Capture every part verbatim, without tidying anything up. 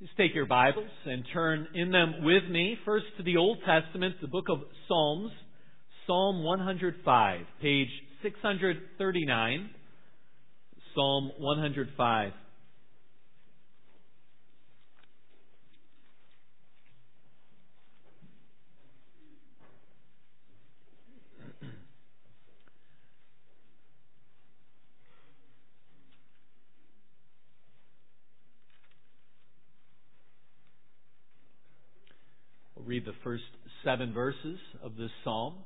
Please take your Bibles and turn in them with me first to the Old Testament, the book of Psalms, Psalm one hundred five, page six hundred thirty-nine, Psalm one hundred five. We'll read the first seven verses of this psalm.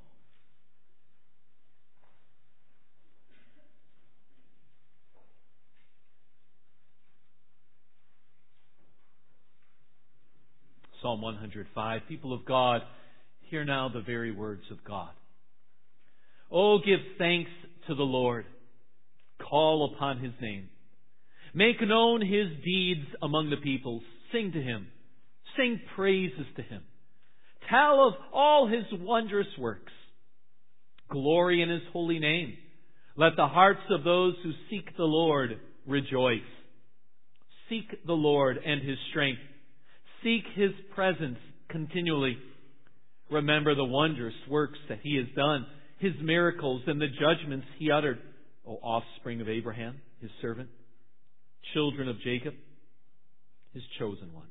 Psalm one hundred five. People of God, hear now the very words of God. Oh, give thanks to the Lord. Call upon His name. Make known His deeds among the peoples. Sing to Him. Sing praises to Him. Tell of all His wondrous works. Glory in His holy name. Let the hearts of those who seek the Lord rejoice. Seek the Lord and His strength. Seek His presence continually. Remember the wondrous works that He has done, His miracles and the judgments He uttered, O offspring of Abraham, His servant, children of Jacob, His chosen ones.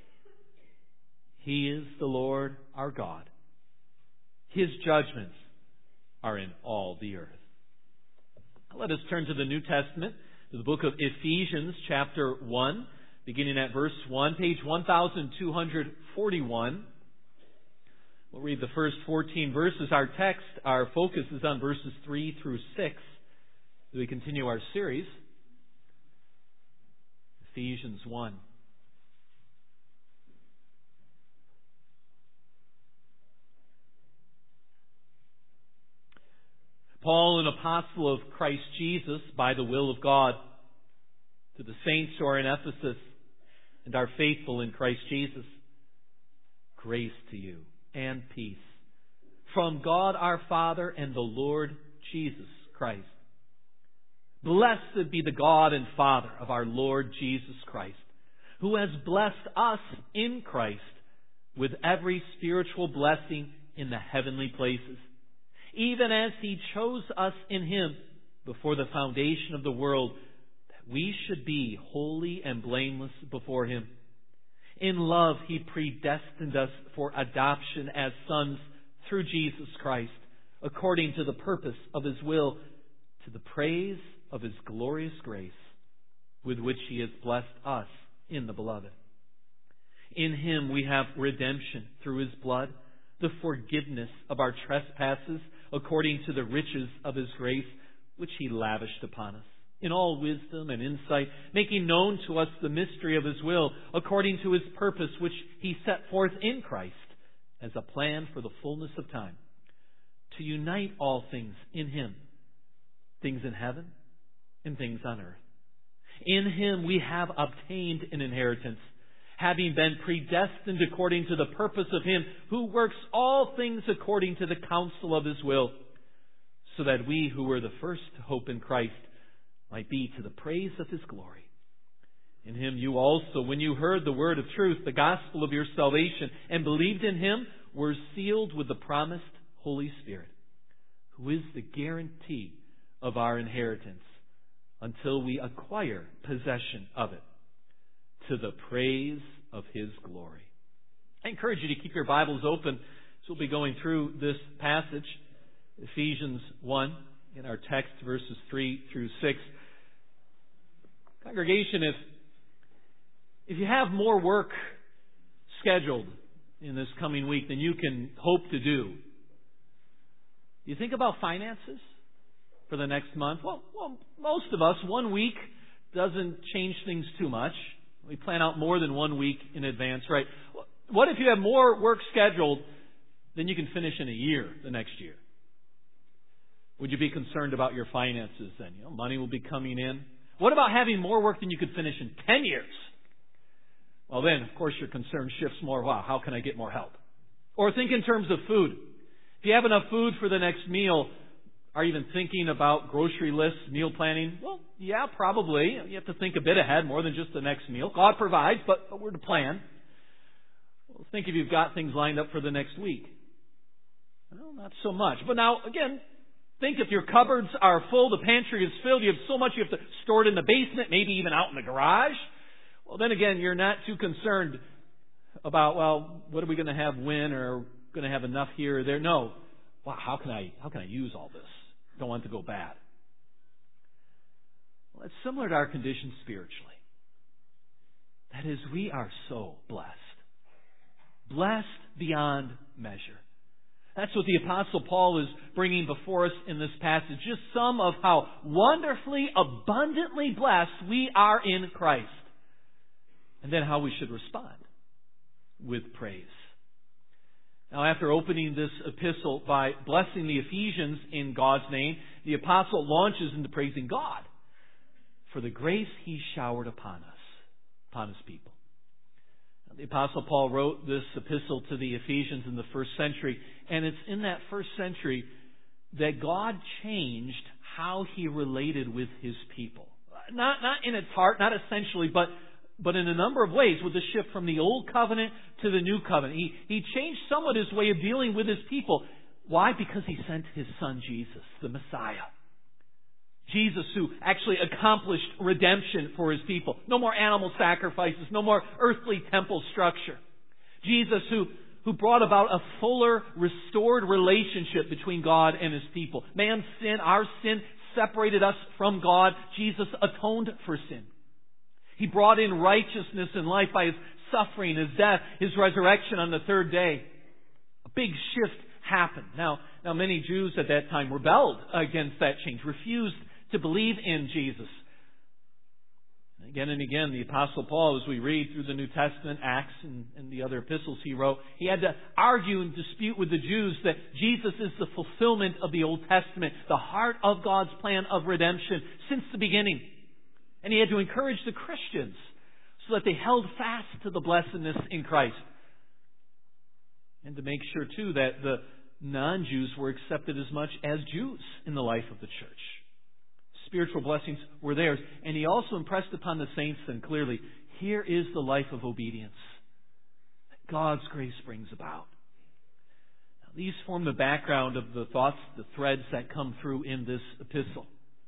He is the Lord our God. His judgments are in all the earth. Let us turn to the New Testament, to the book of Ephesians, chapter one, beginning at verse one, page one thousand two hundred forty-one. We'll read the first fourteen verses. Our text, our focus is on verses three through six as we continue our series. Ephesians one. Paul, an apostle of Christ Jesus, by the will of God, to the saints who are in Ephesus and are faithful in Christ Jesus, grace to you and peace from God our Father and the Lord Jesus Christ. Blessed be the God and Father of our Lord Jesus Christ, who has blessed us in Christ with every spiritual blessing in the heavenly places, even as He chose us in Him before the foundation of the world, that we should be holy and blameless before Him. In love He predestined us for adoption as sons through Jesus Christ, according to the purpose of His will, to the praise of His glorious grace, with which He has blessed us in the Beloved. In Him we have redemption through His blood, the forgiveness of our trespasses, according to the riches of His grace, which He lavished upon us, in all wisdom and insight, making known to us the mystery of His will, according to His purpose, which He set forth in Christ as a plan for the fullness of time, to unite all things in Him, things in heaven and things on earth. In Him we have obtained an inheritance, having been predestined according to the purpose of Him who works all things according to the counsel of His will, so that we who were the first to hope in Christ might be to the praise of His glory. In Him you also, when you heard the word of truth, the gospel of your salvation, and believed in Him, were sealed with the promised Holy Spirit, who is the guarantee of our inheritance until we acquire possession of it, to the praise of His glory. I encourage you to keep your Bibles open as we'll be going through this passage, Ephesians one, in our text, verses three through six. Congregation, if, if you have more work scheduled in this coming week than you can hope to do, do you think about finances for the next month? Well, well, most of us, one week doesn't change things too much. We plan out more than one week in advance, right? What if you have more work scheduled than you can finish in a year the next year? Would you be concerned about your finances then? You know, money will be coming in. What about having more work than you could finish in ten years? Well, then, of course, your concern shifts more. Wow, how can I get more help? Or think in terms of food. If you have enough food for the next meal, are you even thinking about grocery lists, meal planning? Well, yeah, probably. You have to think a bit ahead, more than just the next meal. God provides, but, but we're to plan. Well, think if you've got things lined up for the next week. Well, not so much. But now, again, think if your cupboards are full, the pantry is filled, you have so much you have to store it in the basement, maybe even out in the garage. Well, then again, you're not too concerned about, well, what are we going to have when, or going to have enough here or there? No. Wow, how can I how can I use all this? Don't want it to go bad. Well, it's similar to our condition spiritually. That is, we are so blessed. Blessed beyond measure. That's what the Apostle Paul is bringing before us in this passage. Just some of how wonderfully, abundantly blessed we are in Christ. And then how we should respond with praise. Now, after opening this epistle by blessing the Ephesians in God's name, the Apostle launches into praising God for the grace He showered upon us, upon His people. Now, the Apostle Paul wrote this epistle to the Ephesians in the first century, and it's in that first century that God changed how He related with His people. Not, not in its heart, not essentially, but But in a number of ways, with the shift from the Old Covenant to the New Covenant. He, he changed somewhat His way of dealing with His people. Why? Because He sent His Son Jesus, the Messiah. Jesus, who actually accomplished redemption for His people. No more animal sacrifices, no more earthly temple structure. Jesus, who, who brought about a fuller, restored relationship between God and His people. Man's sin, our sin, separated us from God. Jesus atoned for sin. He brought in righteousness in life by His suffering, His death, His resurrection on the third day. A big shift happened. Now, now many Jews at that time rebelled against that change, refused to believe in Jesus. Again and again, the Apostle Paul, as we read through the New Testament, Acts, and, and the other epistles he wrote, he had to argue and dispute with the Jews that Jesus is the fulfillment of the Old Testament, the heart of God's plan of redemption since the beginning. And he had to encourage the Christians so that they held fast to the blessedness in Christ. And to make sure, too, that the non-Jews were accepted as much as Jews in the life of the church. Spiritual blessings were theirs. And he also impressed upon the saints then clearly, here is the life of obedience that God's grace brings about. Now, these form the background of the thoughts, the threads that come through in this epistle.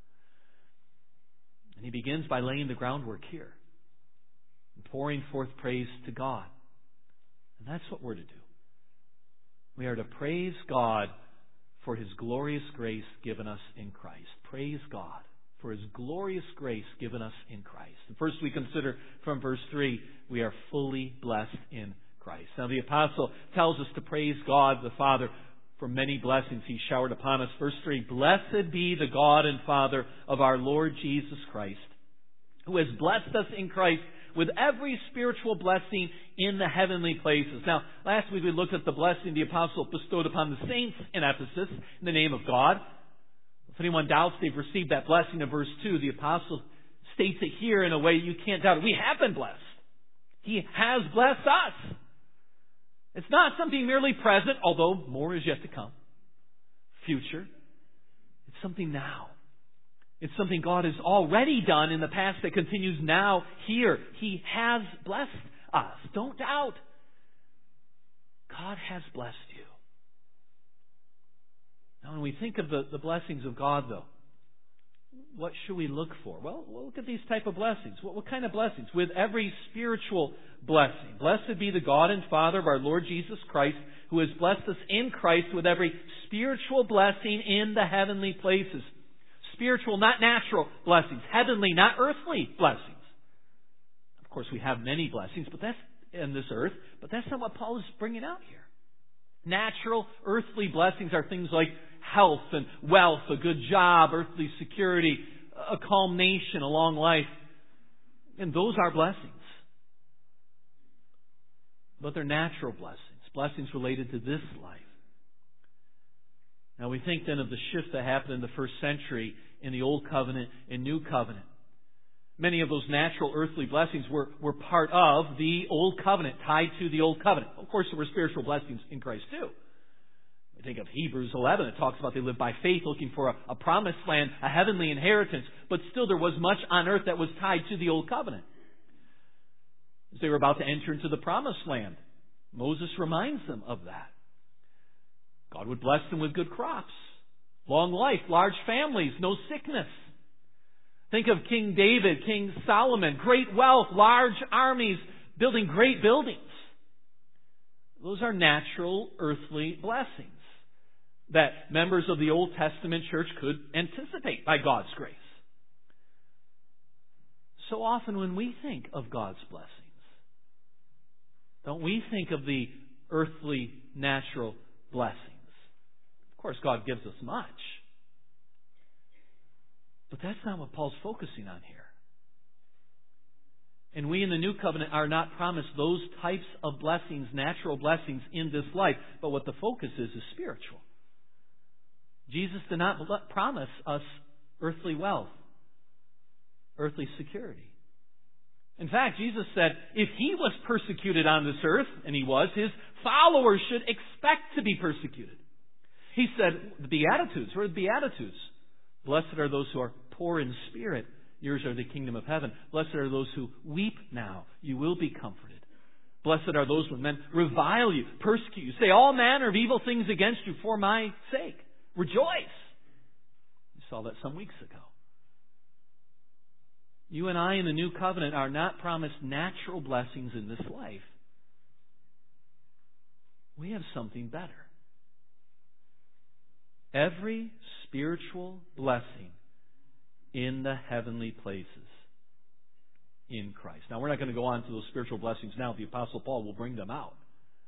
And he begins by laying the groundwork here, and pouring forth praise to God. And that's what we're to do. We are to praise God for His glorious grace given us in Christ. Praise God for His glorious grace given us in Christ. And first we consider from verse three, we are fully blessed in Christ. Now the apostle tells us to praise God the Father for many blessings He showered upon us. Verse three, blessed be the God and Father of our Lord Jesus Christ, who has blessed us in Christ with every spiritual blessing in the heavenly places. Now, last week we looked at the blessing the apostle bestowed upon the saints in Ephesus in the name of God. If anyone doubts they've received that blessing in verse two, the apostle states it here in a way you can't doubt it. We have been blessed. He has blessed us. It's not something merely present, although more is yet to come. Future. It's something now. It's something God has already done in the past that continues now here. He has blessed us. Don't doubt. God has blessed you. Now, when we think of the, the blessings of God, though, what should we look for? Well, we'll look at these type of blessings. What, what kind of blessings? With every spiritual blessing. Blessed be the God and Father of our Lord Jesus Christ, who has blessed us in Christ with every spiritual blessing in the heavenly places. Spiritual, not natural blessings. Heavenly, not earthly blessings. Of course, we have many blessings, but that's in this earth, but that's not what Paul is bringing out here. Natural, earthly blessings are things like health and wealth, a good job, earthly security, a calm nation, a long life. And those are blessings. But they're natural blessings, blessings related to this life. Now we think then of the shift that happened in the first century in the Old Covenant and New Covenant. Many of those natural earthly blessings were, were part of the Old Covenant, tied to the Old Covenant. Of course, there were spiritual blessings in Christ too. We think of Hebrews eleven. It talks about they lived by faith looking for a, a promised land, a heavenly inheritance. But still there was much on earth that was tied to the old covenant. As they were about to enter into the promised land, Moses reminds them of that. God would bless them with good crops, long life, large families, no sickness. Think of King David, King Solomon, great wealth, large armies, building great buildings. Those are natural earthly blessings that members of the Old Testament church could anticipate by God's grace. So often when we think of God's blessings, don't we think of the earthly, natural blessings? Of course, God gives us much. But that's not what Paul's focusing on here. And we in the New Covenant are not promised those types of blessings, natural blessings in this life. But what the focus is, is spiritual. Jesus did not promise us earthly wealth, earthly security. In fact, Jesus said, if He was persecuted on this earth, and He was, His followers should expect to be persecuted. He said, the Beatitudes, what are the Beatitudes? Blessed are those who are poor in spirit. Yours are the kingdom of heaven. Blessed are those who weep now. You will be comforted. Blessed are those when men revile you, persecute you, say all manner of evil things against you for my sake. Rejoice. We saw that some weeks ago. You and I in the New Covenant are not promised natural blessings in this life. We have something better. Every spiritual blessing in the heavenly places in Christ. Now, we're not going to go on to those spiritual blessings now. The Apostle Paul will bring them out.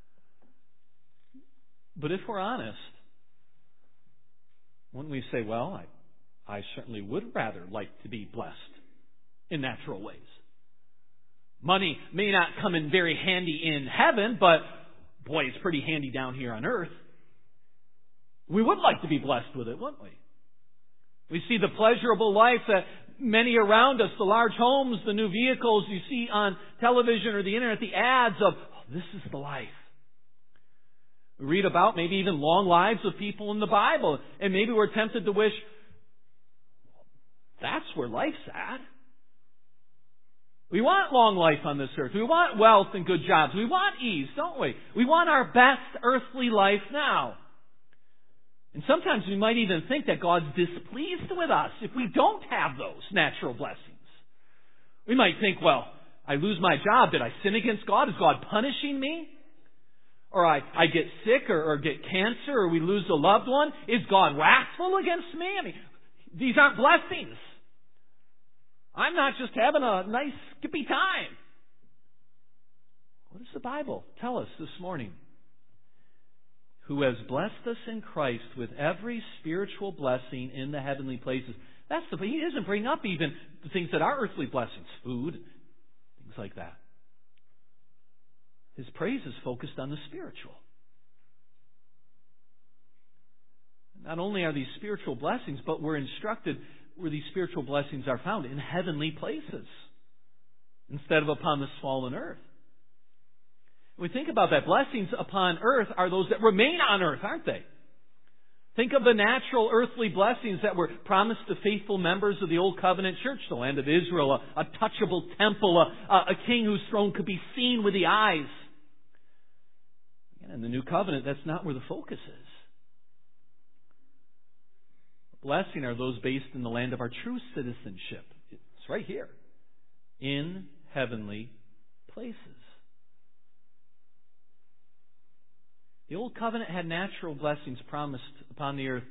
But if we're honest, wouldn't we say, well, I, I certainly would rather like to be blessed in natural ways. Money may not come in very handy in heaven, but boy, it's pretty handy down here on earth. We would like to be blessed with it, wouldn't we? We see the pleasurable life that many around us, the large homes, the new vehicles you see on television or the internet, the ads of, oh, this is the life. We read about maybe even long lives of people in the Bible, and maybe we're tempted to wish, that's where life's at. We want long life on this earth. We want wealth and good jobs. We want ease, don't we? We want our best earthly life now. And sometimes we might even think that God's displeased with us if we don't have those natural blessings. We might think, well, I lose my job. Did I sin against God? Is God punishing me? Or I, I get sick or, or get cancer or we lose a loved one. Is God wrathful against me? I mean, these aren't blessings. I'm not just having a nice skippy time. What does the Bible tell us this morning? Who has blessed us in Christ with every spiritual blessing in the heavenly places. That's the He doesn't bring up even the things that are earthly blessings, food, things like that. His praise is focused on the spiritual. Not only are these spiritual blessings, but we're instructed where these spiritual blessings are found, in heavenly places, instead of upon this fallen earth. When we think about that, blessings upon earth are those that remain on earth, aren't they? Think of the natural earthly blessings that were promised to faithful members of the Old Covenant Church, the land of Israel, a, a touchable temple, a, a king whose throne could be seen with the eyes. Again, in the New Covenant, that's not where the focus is. Blessing are those based in the land of our true citizenship. It's right here, in heavenly places. The Old Covenant had natural blessings promised upon the earth.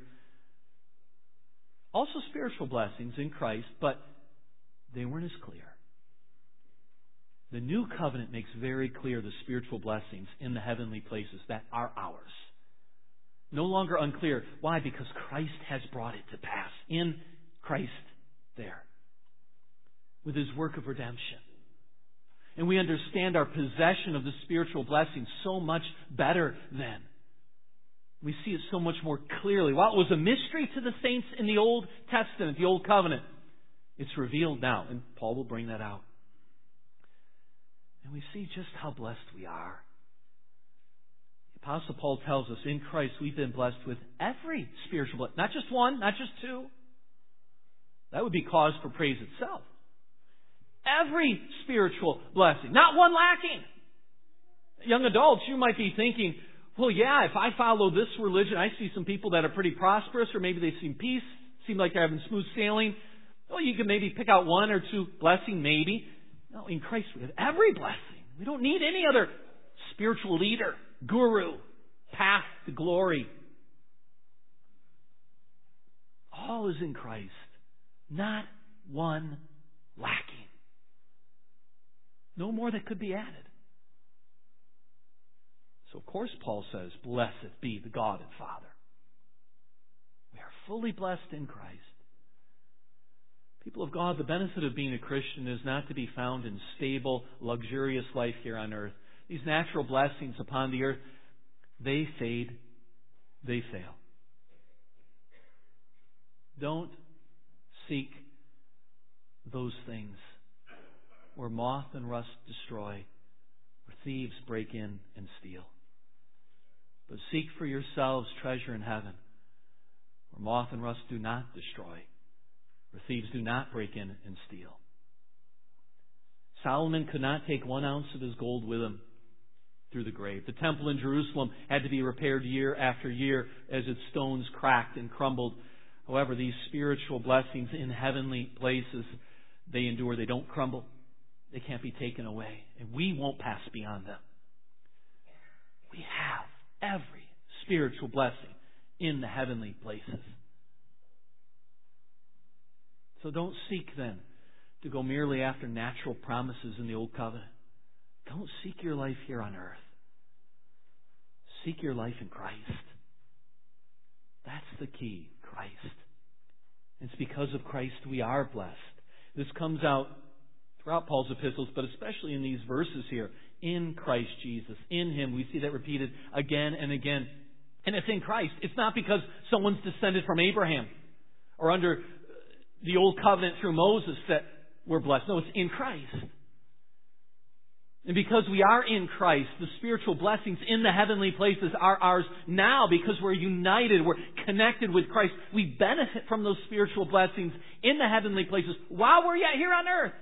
Also spiritual blessings in Christ, but they weren't as clear. The New Covenant makes very clear the spiritual blessings in the heavenly places that are ours. No longer unclear. Why? Because Christ has brought it to pass. In Christ there. With His work of redemption. And we understand our possession of the spiritual blessings so much better then. We see it so much more clearly. While it was a mystery to the saints in the Old Testament, the Old Covenant, it's revealed now. And Paul will bring that out. And we see just how blessed we are. The Apostle Paul tells us in Christ we've been blessed with every spiritual blessing. Not just one, not just two. That would be cause for praise itself. Every spiritual blessing. Not one lacking. Young adults, you might be thinking, well, yeah, if I follow this religion, I see some people that are pretty prosperous, or maybe they seem peace, seem like they're having smooth sailing. Well, you can maybe pick out one or two blessing, maybe. No, in Christ we have every blessing. We don't need any other spiritual leader, guru, path to glory. All is in Christ. Not one lacking. No more that could be added. So, of course, Paul says, blessed be the God and Father. We are fully blessed in Christ. People of God, the benefit of being a Christian is not to be found in stable, luxurious life here on earth. These natural blessings upon the earth, they fade, they fail. Don't seek those things where moth and rust destroy, where thieves break in and steal. But seek for yourselves treasure in heaven, where moth and rust do not destroy, where thieves do not break in and steal. Solomon could not take one ounce of his gold with him through the grave. The temple in Jerusalem had to be repaired year after year as its stones cracked and crumbled. However, these spiritual blessings in heavenly places, they endure. They don't crumble. They can't be taken away. And we won't pass beyond them. We have every spiritual blessing in the heavenly places. So don't seek then to go merely after natural promises in the Old Covenant. Don't seek your life here on earth. Seek your life in Christ. That's the key, Christ. It's because of Christ we are blessed. This comes out throughout Paul's epistles, but especially in these verses here. In Christ Jesus. In Him. We see that repeated again and again. And it's in Christ. It's not because someone's descended from Abraham or under the Old Covenant through Moses that we're blessed. No, it's in Christ. And because we are in Christ, the spiritual blessings in the heavenly places are ours now because we're united, we're connected with Christ. We benefit from those spiritual blessings in the heavenly places while we're yet here on earth.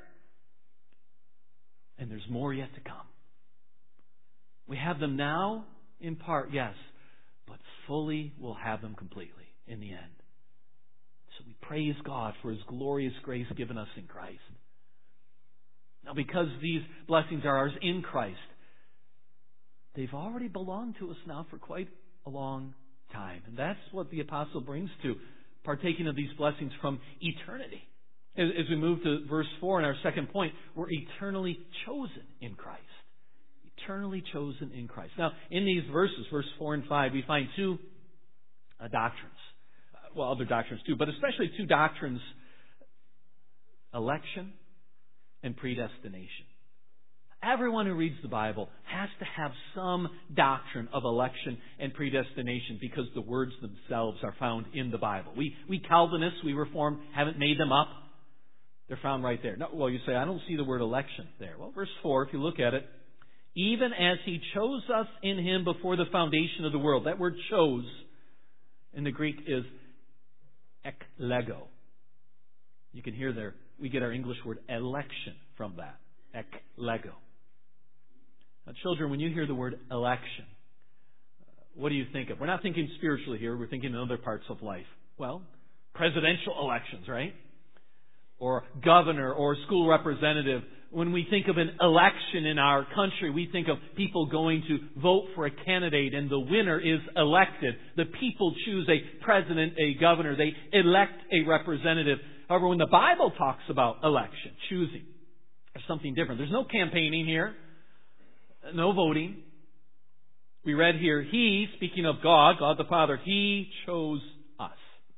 And there's more yet to come. We have them now in part, yes, but fully we'll have them completely in the end. So we praise God for His glorious grace given us in Christ. Now, because these blessings are ours in Christ, they've already belonged to us now for quite a long time. And that's what the apostle brings to partaking of these blessings from eternity. As, as we move to verse four in our second point, we're eternally chosen in Christ. Eternally chosen in Christ. Now, in these verses, verse four and five, we find two uh, doctrines. Uh, well, other doctrines too, but especially two doctrines: election and predestination. Everyone who reads the Bible has to have some doctrine of election and predestination because the words themselves are found in the Bible. We we Calvinists, we Reformed, haven't made them up. They're found right there. No, well, you say, I don't see the word election there. Well, verse four, if you look at it, even as He chose us in Him before the foundation of the world. That word chose in the Greek is eklego. You can hear there, we get our English word election from that. Eklego. Now, children, when you hear the word election, what do you think of? We're not thinking spiritually here. We're thinking in other parts of life. Well, presidential elections, right? Or governor or school representative. When we think of an election in our country, we think of people going to vote for a candidate and the winner is elected. The people choose a president, a governor. They elect a representative. However, when the Bible talks about election, choosing, there's something different. There's no campaigning here. No voting. We read here, He, speaking of God, God the Father, He chose us.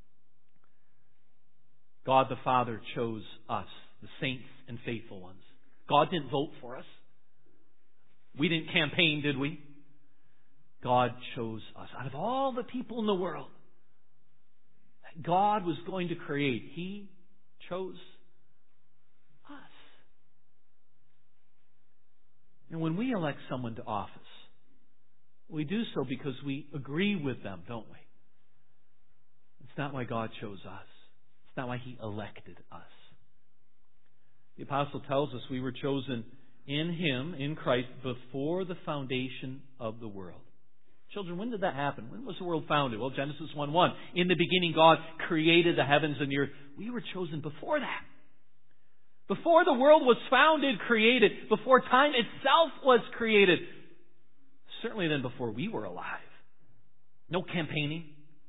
God the Father chose us, the saints and faithful ones. God didn't vote for us. We didn't campaign, did we? God chose us. Out of all the people in the world that God was going to create, He chose us. And when we elect someone to office, We do so because we agree with them, don't we? It's not why God chose us. It's not why He elected us. The Apostle tells us we were chosen in Him, in Christ, before the foundation of the world. Children, when did that happen? When was the world founded? Well, Genesis one one. In the beginning, God created the heavens and the earth. We were chosen before that. Before the world was founded, created. Before time itself was created. Certainly then before we were alive. No campaigning.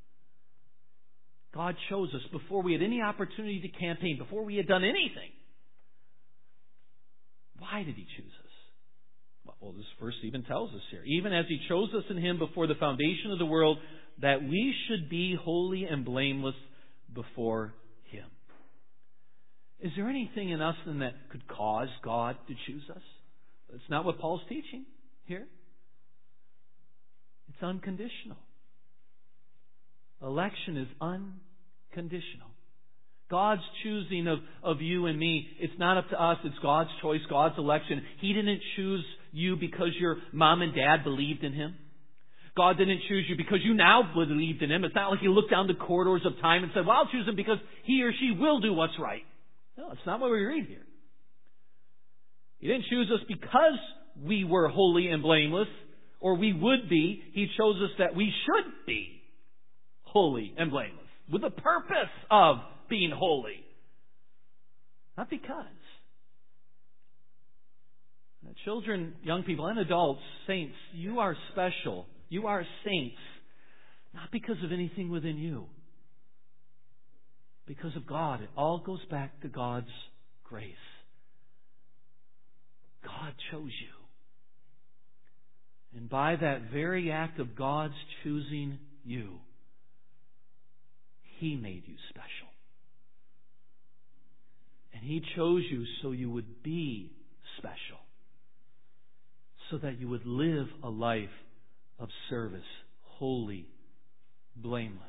God chose us before we had any opportunity to campaign, before we had done anything. Why did He choose us? Well, this verse even tells us here. Even as He chose us in Him before the foundation of the world, that we should be holy and blameless before Him. Is there anything in us then that could cause God to choose us? That's not what Paul's teaching here. It's unconditional. Election is unconditional. God's choosing of, of you and me, it's not up to us. It's God's choice, God's election. He didn't choose you because your mom and dad believed in Him. God didn't choose you because you now believed in Him. It's not like you looked down the corridors of time and said, well, I'll choose Him because he or she will do what's right. No, it's not what we read here. He didn't choose us because we were holy and blameless, or we would be. He chose us that we should be holy and blameless, with the purpose of being holy. Not because. Now, children, young people, and adults, saints, you are special. You are saints. Not because of anything within you. Because of God. It all goes back to God's grace. God chose you. And by that very act of God's choosing you, He made you special. And He chose you so you would be special. So that you would live a life of service, holy, blameless.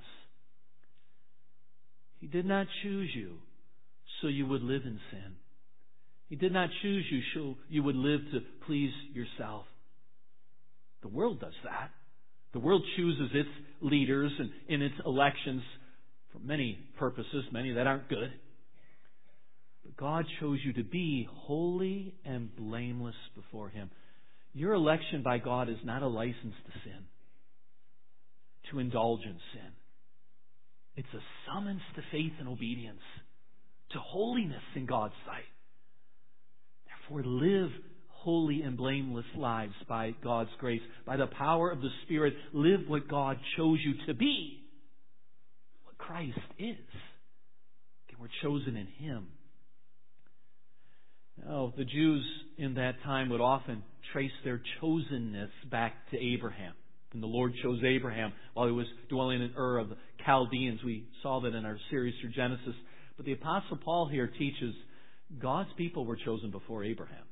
He did not choose you so you would live in sin. He did not choose you so you would live to please yourself. The world does that. The world chooses its leaders and in its elections for many purposes, many that aren't good. But God chose you to be holy and blameless before Him. Your election by God is not a license to sin, to indulge in sin. It's a summons to faith and obedience, to holiness in God's sight. Therefore, live holy and blameless lives by God's grace. By the power of the Spirit, live what God chose you to be, what Christ is. And we're chosen in Him. Now, the Jews in that time would often trace their chosenness back to Abraham. And the Lord chose Abraham while He was dwelling in Ur of the Chaldeans. We saw that in our series through Genesis. But the Apostle Paul here teaches God's people were chosen before Abraham,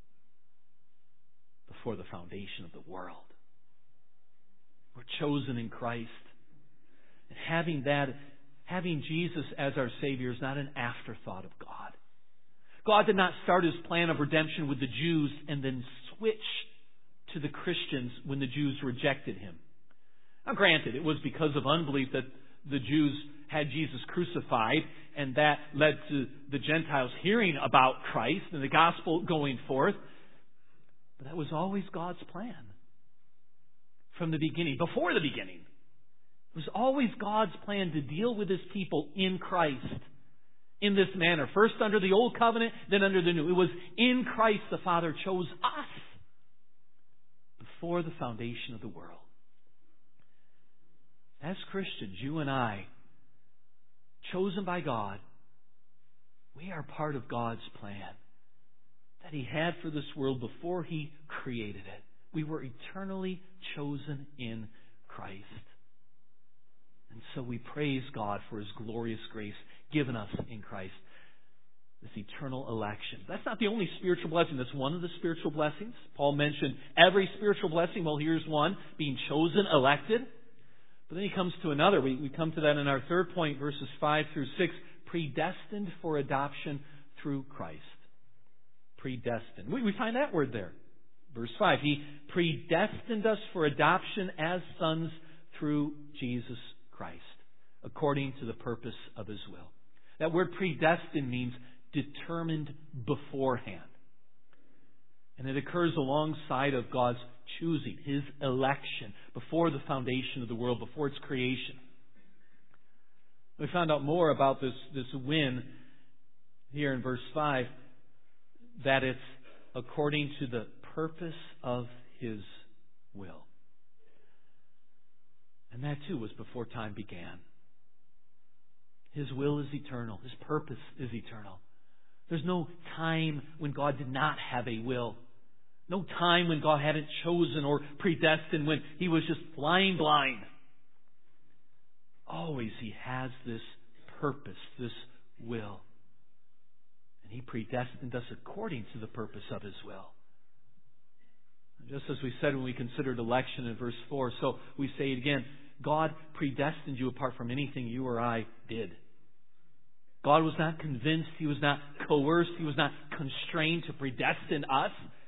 before the foundation of the world. We're chosen in Christ. And having that, having Jesus as our Savior is not an afterthought of God. God did not start His plan of redemption with the Jews and then switch to the Christians when the Jews rejected Him. Now granted, it was because of unbelief that the Jews had Jesus crucified, and that led to the Gentiles hearing about Christ and the gospel going forth. But that was always God's plan. From the beginning, before the beginning. It was always God's plan to deal with His people in Christ. In this manner. First under the old covenant, then under the new. It was in Christ the Father chose us before the foundation of the world. As Christians, you and I, chosen by God, we are part of God's plan that He had for this world before He created it. We were eternally chosen in Christ. And so we praise God for His glorious grace given us in Christ. This eternal election. That's not the only spiritual blessing. That's one of the spiritual blessings. Paul mentioned every spiritual blessing. Well, here's one. Being chosen, elected. But then he comes to another. We, we come to that in our third point, verses five through six. Predestined for adoption through Christ. Predestined. We, we find that word there. Verse five, He predestined us for adoption as sons through Jesus Christ, according to the purpose of His will. That word predestined means determined beforehand. And it occurs alongside of God's choosing, His election, before the foundation of the world, before its creation. We found out more about this, this when here in verse five, that it's according to the purpose of His will. And that too was before time began. His will is eternal. His purpose is eternal. There's no time when God did not have a will. No time when God hadn't chosen or predestined, when He was just flying blind. Always He has this purpose, this will. And He predestined us according to the purpose of His will. Just as we said when we considered election in verse four, so we say it again. God predestined you apart from anything you or I did. God was not convinced. He was not coerced. He was not constrained to predestine us.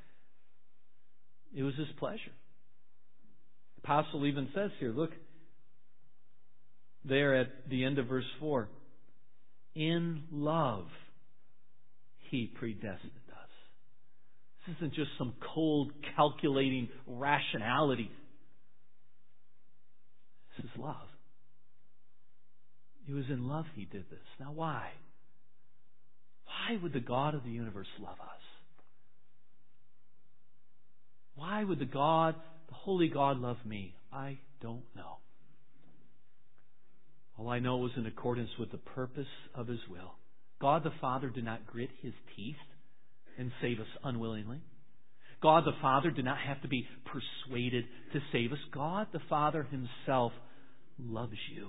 It was His pleasure. The apostle even says here, look, there at the end of verse four, in love He predestined us. This isn't just some cold, calculating rationality. This is love. It was in love He did this. Now why? Why would the God of the universe love us? Why would the God, the holy God, love me? I don't know. All I know was in accordance with the purpose of His will. God the Father did not grit His teeth and save us unwillingly. God the Father did not have to be persuaded to save us. God the Father Himself loves you.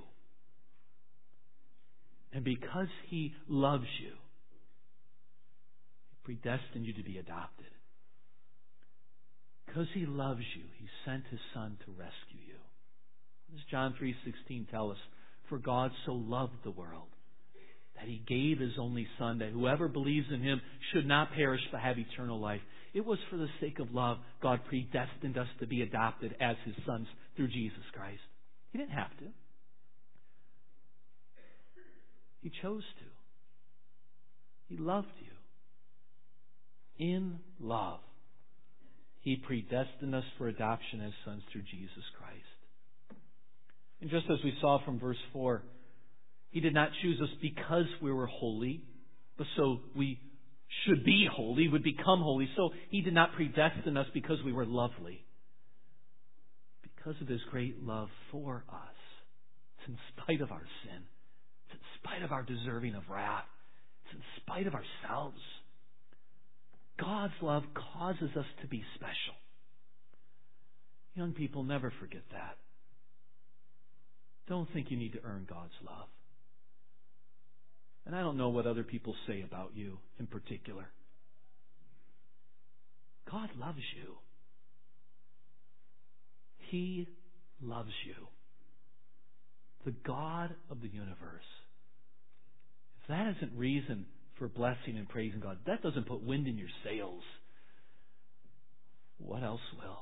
And because He loves you, He predestined you to be adopted. Because He loves you, He sent His Son to rescue you. What does John three sixteen tell us? For God so loved the world that He gave His only Son, that whoever believes in Him should not perish but have eternal life. It was for the sake of love God predestined us to be adopted as His sons through Jesus Christ. He didn't have to. He chose to. He loved you. In love, He predestined us for adoption as sons through Jesus Christ. And just as we saw from verse four, He did not choose us because we were holy, but so we should be holy, would become holy. So He did not predestine us because we were lovely. Because of His great love for us. It's in spite of our sin. It's in spite of our deserving of wrath. It's in spite of ourselves. God's love causes us to be special. Young people, never forget that. Don't think you need to earn God's love. And I don't know what other people say about you in particular. God loves you. He loves you. The God of the universe. If that isn't reason for blessing and praising God, that doesn't put wind in your sails, what else will?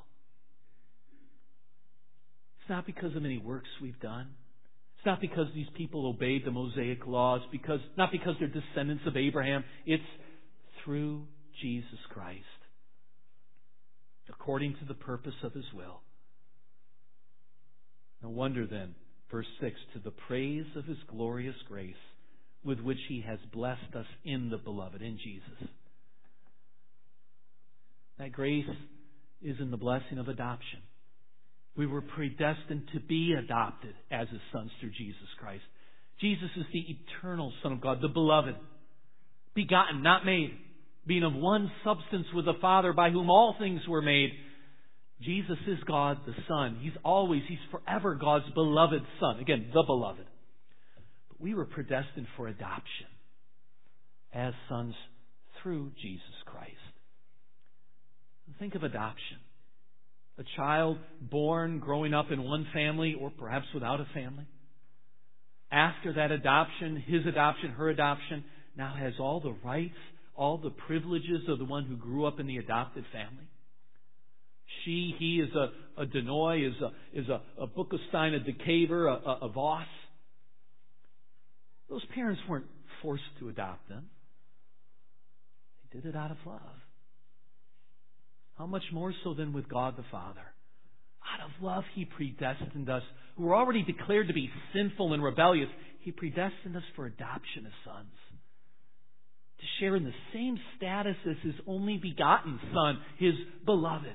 It's not because of any works we've done. It's not because these people obeyed the Mosaic laws, because not because they're descendants of Abraham. It's through Jesus Christ, according to the purpose of His will. No wonder then, verse six, to the praise of His glorious grace, with which He has blessed us in the Beloved, in Jesus. That grace is in the blessing of adoption. We were predestined to be adopted as His sons through Jesus Christ. Jesus is the eternal Son of God, the Beloved, begotten, not made, being of one substance with the Father, by whom all things were made. Jesus is God the Son. He's always, He's forever God's beloved Son. Again, the Beloved. But we were predestined for adoption as sons through Jesus Christ. Think of adoption. A child born, growing up in one family or perhaps without a family. After that adoption, his adoption, her adoption, now has all the rights, all the privileges of the one who grew up in the adopted family. she, he is a, a Denoy, is a, is a, a Buckenstein, a DeCaver, a, a, a Voss. Those parents weren't forced to adopt them. They did it out of love. How much more so than with God the Father? Out of love, He predestined us, who were already declared to be sinful and rebellious. He predestined us for adoption as sons, to share in the same status as His only begotten Son, His beloved.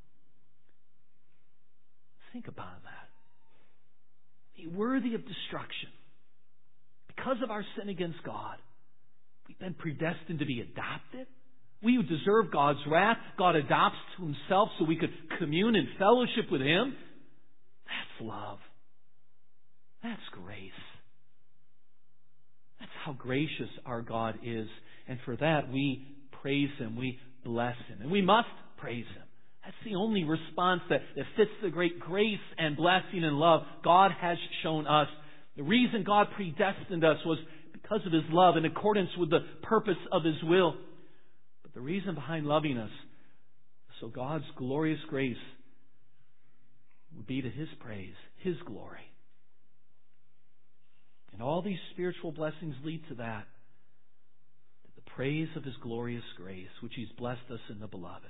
Think about that. Be worthy of destruction. Because of our sin against God, we've been predestined to be adopted. We who deserve God's wrath, God adopts to Himself so we could commune in fellowship with Him. That's love. That's grace. That's how gracious our God is. And for that, we praise Him. We bless Him. And we must praise Him. That's the only response that, that fits the great grace and blessing and love God has shown us. The reason God predestined us was because of His love in accordance with the purpose of His will. But the reason behind loving us, so God's glorious grace would be to His praise, His glory. And all these spiritual blessings lead to that. To the praise of His glorious grace, which He's blessed us in the Beloved.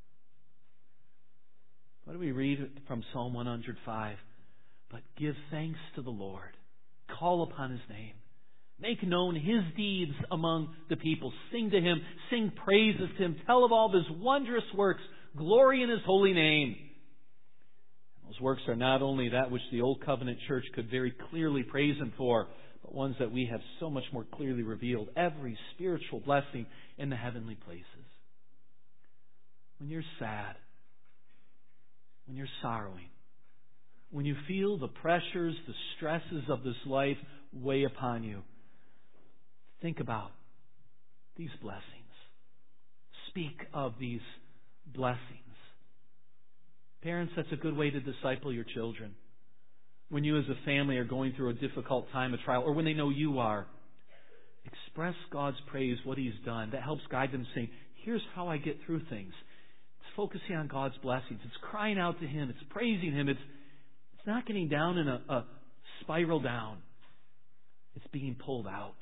What do we read from Psalm one hundred five? But give thanks to the Lord. Call upon His name. Make known His deeds among the people. Sing to Him. Sing praises to Him. Tell of all of His wondrous works. Glory in His holy name. Those works are not only that which the Old Covenant Church could very clearly praise Him for, but ones that we have so much more clearly revealed. Every spiritual blessing in the heavenly places. When you're sad, when you're sorrowing, when you feel the pressures, the stresses of this life weigh upon you, think about these blessings. Speak of these blessings. Parents, that's a good way to disciple your children. When you as a family are going through a difficult time of trial, or when they know you are, express God's praise, what He's done. That helps guide them, saying, here's how I get through things. It's focusing on God's blessings. It's crying out to Him. It's praising Him. It's It's not getting down in a, a spiral down. It's being pulled out.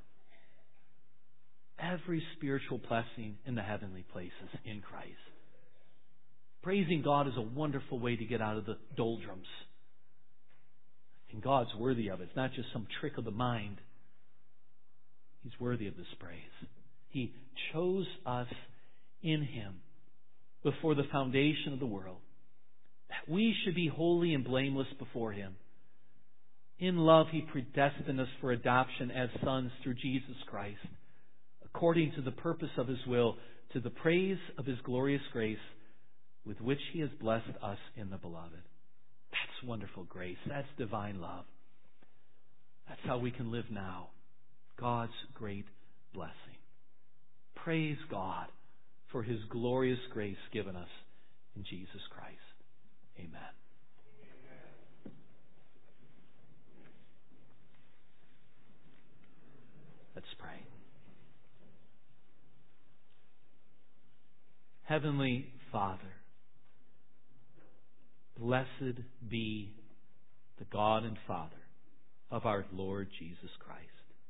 Every spiritual blessing in the heavenly places in Christ. Praising God is a wonderful way to get out of the doldrums. And God's worthy of it. It's not just some trick of the mind. He's worthy of this praise. He chose us in Him before the foundation of the world, that we should be holy and blameless before Him. In love, He predestined us for adoption as sons through Jesus Christ, according to the purpose of His will, to the praise of His glorious grace, with which He has blessed us in the Beloved. That's wonderful grace. That's divine love. That's how we can live now. God's great blessing. Praise God for His glorious grace given us in Jesus Christ. Amen. Let's pray. Heavenly Father, blessed be the God and Father of our Lord Jesus Christ.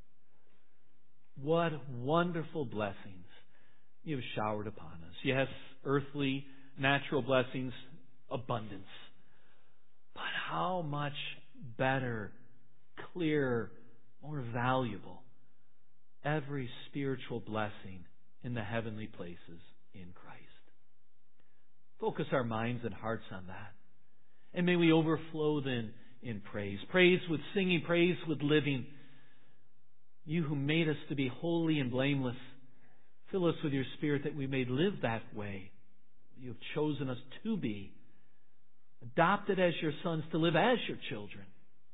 What wonderful blessings You have showered upon us. Yes, earthly, natural blessings, abundance. But how much better, clearer, more valuable every spiritual blessing in the heavenly places in Christ. Focus our minds and hearts on that. And may we overflow then in praise. Praise with singing, praise with living. You who made us to be holy and blameless, fill us with Your Spirit that we may live that way. You have chosen us to be adopted as Your sons, to live as Your children,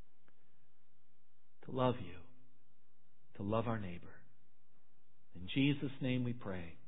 to love You, to love our neighbor. In Jesus' name we pray.